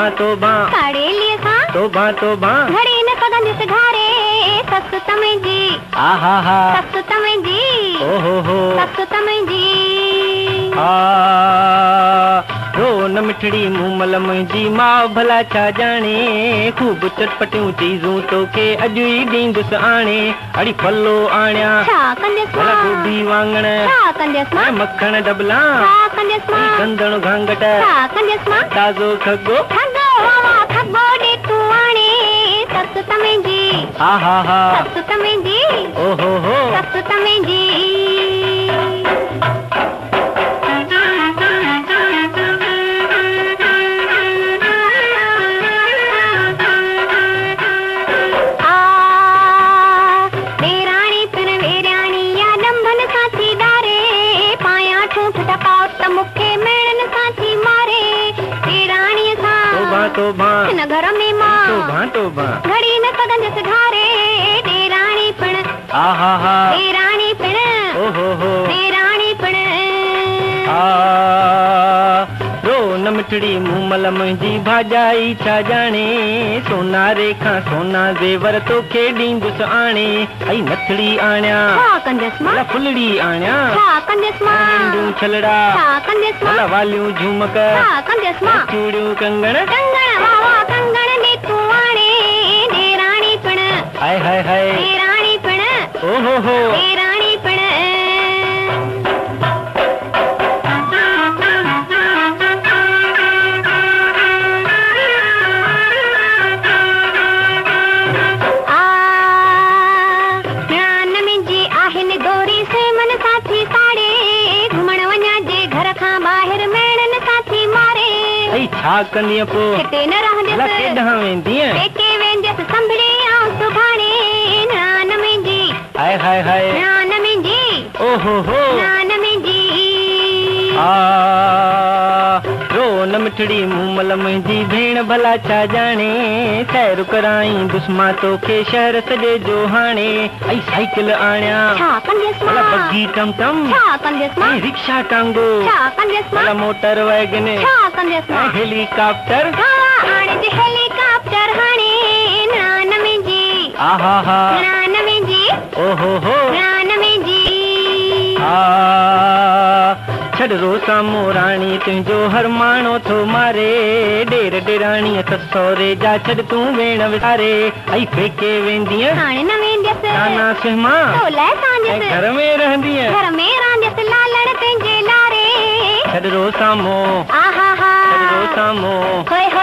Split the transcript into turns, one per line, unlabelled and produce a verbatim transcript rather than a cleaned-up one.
तोबा तोबा
साड़े लिए सा
तोबा तोबा
घड़ी न सगन से घारे सस तमें जी
आहा हा
सस तमें जी
ओ हो हो
सस तमें जी
आ रो न मिठड़ी मुमल मुंहिंजी मां भला छा जाने खूब चटपटियूं चीज़ूं तोखे अॼु ई ॾींदुसि आणे अड़ी फलो आणिया
छा कंदसि
भला
मां
गोभी वांगण
छा कंदसि मां
मखण डबला
छा कंदसि मां
गंदण घांगट
छा कंदसि मां
ताज़ो खगो
खगो वावा खगो ॾे तूं आणे सस तमें जी
आहा हा
सस तमें जी
ओ हो हो
सस तमें जी
तोबा
न घर में मां
तोबा तोबा
घड़ी न सगंदसि घारे ॾेराणी पिण
आहा हा
ॾेराणी पिण
ओ हो हो
ॾेराणी पिण
आ रो न मिठड़ी मुमल मुंहिंजी भाॼाई छा जाने सोना रेखा सोना ज़ेवर तोखे ॾींदुसि आणे ऐं नथड़ी आणिया
छा कंदसि मां
फुलड़ी आणिया
छा कंदसि मां
नंढियूं छलड़ा
छा कंदसि मां
वालियूं झुमक
छा कंदसि मां
चूड़ियूं कंगण
कंगण वावा कंगण ॾे तूं आणे ॾेराणी पिण
हाय हाय हाय
ॾेराणी पिण
ओ हो हो
ॾेराणी पिण
छा कंदीअ पोइ
हिते न रहंदसि
केॾांहुं वेंदीअ
पेके वेंदसि संभली आऊं सुभाणे नान में जी
हाय हाय हाय
नान में जी
ओ हो हो
नान में जी
आ रो न मिठड़ी मुमल मुंहिंजी भेण भला छा जाने सैर कराई दुश्मा तोखे शहर सॼे जो हाणे ऐं साइकिल आणिया
छा कंदसि मां
बग्गी टम टम
छा कंदसि मां
रिक्शा टांगो
छा कंदसि मां
मोटर वैगन
छा कंदसि मां
हेलीकॉप्टर
हाणे जे हेलीकॉप्टर हाणे नान में जी
आहा हा
नान में जी
ओ हो हो
नान में जी
आ छॾ रो साम्हूं राणी तुंहिंजो हर माण्हू थो मारे ॾेर ॾेराणीअ त सहुरे जा छॾ तूं भेण विसारे ऐं पेके वेंदीअ
हाणे न वेंदसि
नाना सिमा
लाइ सांदसि
घर में रहंदीअ
घर में रहंदसि लालण तुंहिंजे लारे
छॾ रो साम्हूं
आहा हा
छॾ रो साम्हूं
होए